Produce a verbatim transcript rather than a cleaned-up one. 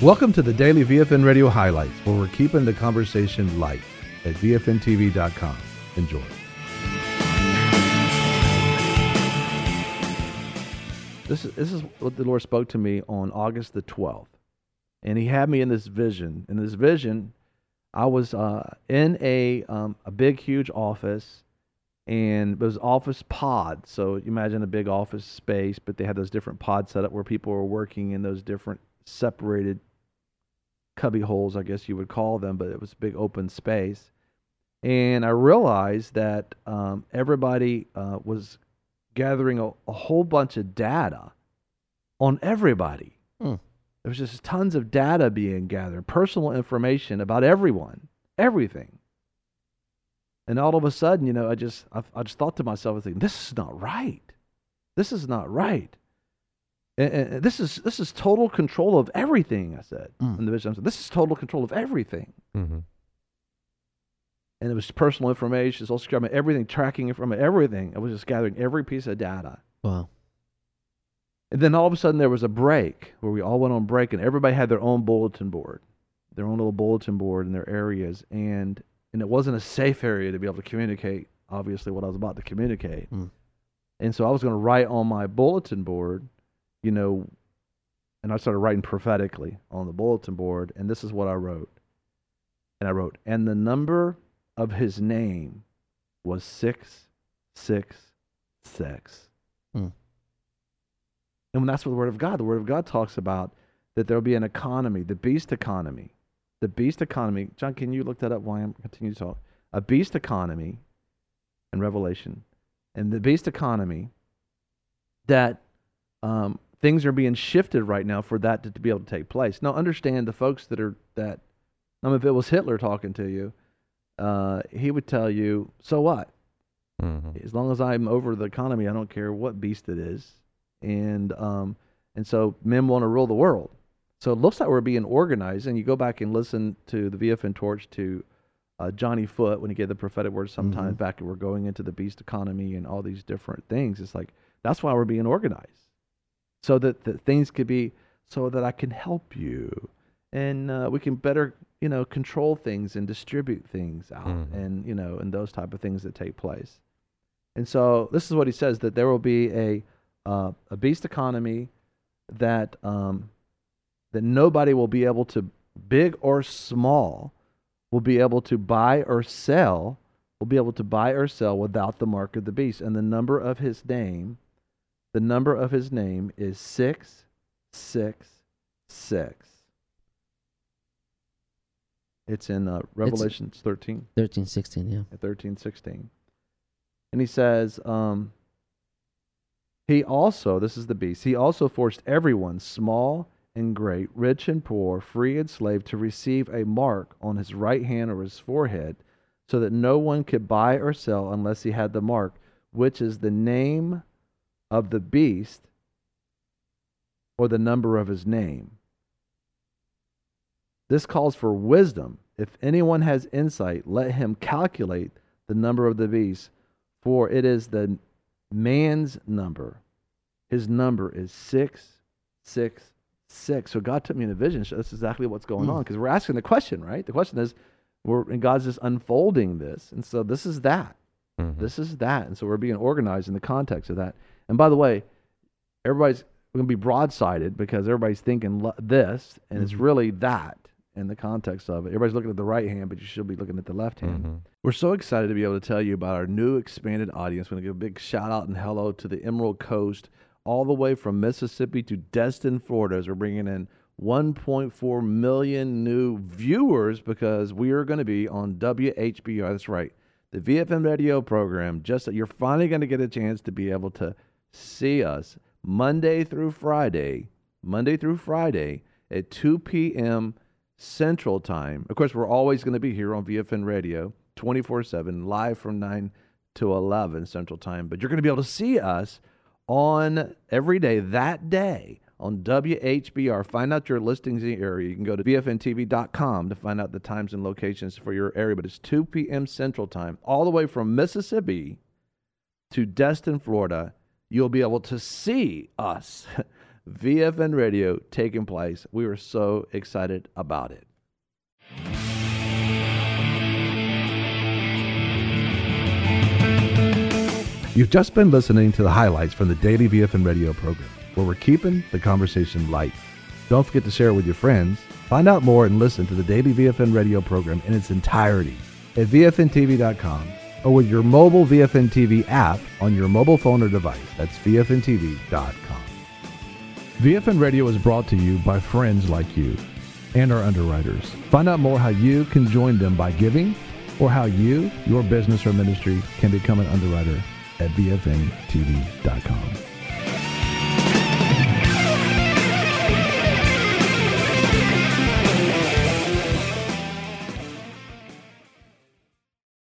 Welcome to the Daily V F N Radio Highlights, where we're keeping the conversation light at V F N T V dot com. Enjoy. This is, this is what the Lord spoke to me on August the twelfth. And he had me in this vision. In this vision, I was uh, in a um, a big, huge office, and it was office pod. So you imagine a big office space, but they had those different pods set up where people were working in those different separated cubby holes, I guess you would call them, but it was a big open space. And I realized that um, everybody uh, was gathering a, a whole bunch of data on everybody. Mm. There was just tons of data being gathered, personal information about everyone, everything. And all of a sudden, you know, I just I, I just thought to myself, I was thinking, this is not right. This is not right. And, and this is this is total control of everything. I said mm. in the vision. I said, this is total control of everything. Mm-hmm. And it was personal information, social security, everything, tracking it from everything. I was just gathering every piece of data. Wow. And then all of a sudden there was a break where we all went on break, and everybody had their own bulletin board, their own little bulletin board in their areas. And and it wasn't a safe area to be able to communicate, obviously, what I was about to communicate. Mm. And so I was going to write on my bulletin board, you know, and I started writing prophetically on the bulletin board, and this is what I wrote. And I wrote, and the number of his name was six six six. Mm. And when that's what the Word of God, the Word of God talks about that there will be an economy, the beast economy. The beast economy. John, can you look that up while I continue to talk? A beast economy in Revelation. And the beast economy, that um, things are being shifted right now for that to, to be able to take place. Now, understand the folks that are, that, um, if it was Hitler talking to you, uh, he would tell you, so what? Mm-hmm. As long as I'm over the economy, I don't care what beast it is. And um, and so men want to rule the world. So it looks like we're being organized. And you go back and listen to the V F N Torch to uh, Johnny Foote when he gave the prophetic word sometimes mm-hmm. back, and we're going into the beast economy and all these different things. It's like, that's why we're being organized. So that, that things could be, so that I can help you. And uh, we can better, you know, control things and distribute things out mm-hmm. and, you know, and those type of things that take place. And so this is what he says, that there will be a Uh, a beast economy that um, that nobody will be able to, big or small, will be able to buy or sell, will be able to buy or sell without the mark of the beast. And the number of his name, the number of his name is six six six. It's in uh, Revelation thirteen. thirteen, sixteen, yeah. thirteen, sixteen. And he says, um, He also, this is the beast, he also forced everyone, small and great, rich and poor, free and slave, to receive a mark on his right hand or his forehead, so that no one could buy or sell unless he had the mark, which is the name of the beast or the number of his name. This calls for wisdom. If anyone has insight, let him calculate the number of the beast, for it is the man's number. His number is six six six. So God took me in a vision. So that's exactly what's going mm. on, because we're asking the question, right? The question is, we're and God's just unfolding this, and so this is that. Mm-hmm. This is that, and so we're being organized in the context of that. And by the way, everybody's going to be broadsided because everybody's thinking this, and mm-hmm. it's really that. In the context of it, everybody's looking at the right hand, but you should be looking at the left hand. Mm-hmm. We're so excited to be able to tell you about our new expanded audience. We're going to give a big shout out and hello to the Emerald Coast, all the way from Mississippi to Destin, Florida, as we're bringing in one point four million new viewers, because we are going to be on W H B R. That's right, the V F M radio program. Just that you're finally going to get a chance to be able to see us Monday through Friday, Monday through Friday at two p.m. Central Time. Of course, we're always going to be here on V F N Radio twenty-four seven, live from nine to eleven Central Time. But you're going to be able to see us on every day that day on W H B R. Find out your listings in the area. You can go to V F N T V dot com to find out the times and locations for your area. But it's two p.m. Central Time, all the way from Mississippi to Destin, Florida. You'll be able to see us V F N Radio taking place. We were so excited about it. You've just been listening to the highlights from the daily V F N Radio program, where we're keeping the conversation light. Don't forget to share it with your friends. Find out more and listen to the daily V F N Radio program in its entirety at V F N T V dot com or with your mobile V F N T V app on your mobile phone or device. That's V F N T V dot com. V F N Radio is brought to you by friends like you and our underwriters. Find out more how you can join them by giving or how you, your business or ministry, can become an underwriter at V F N T V dot com.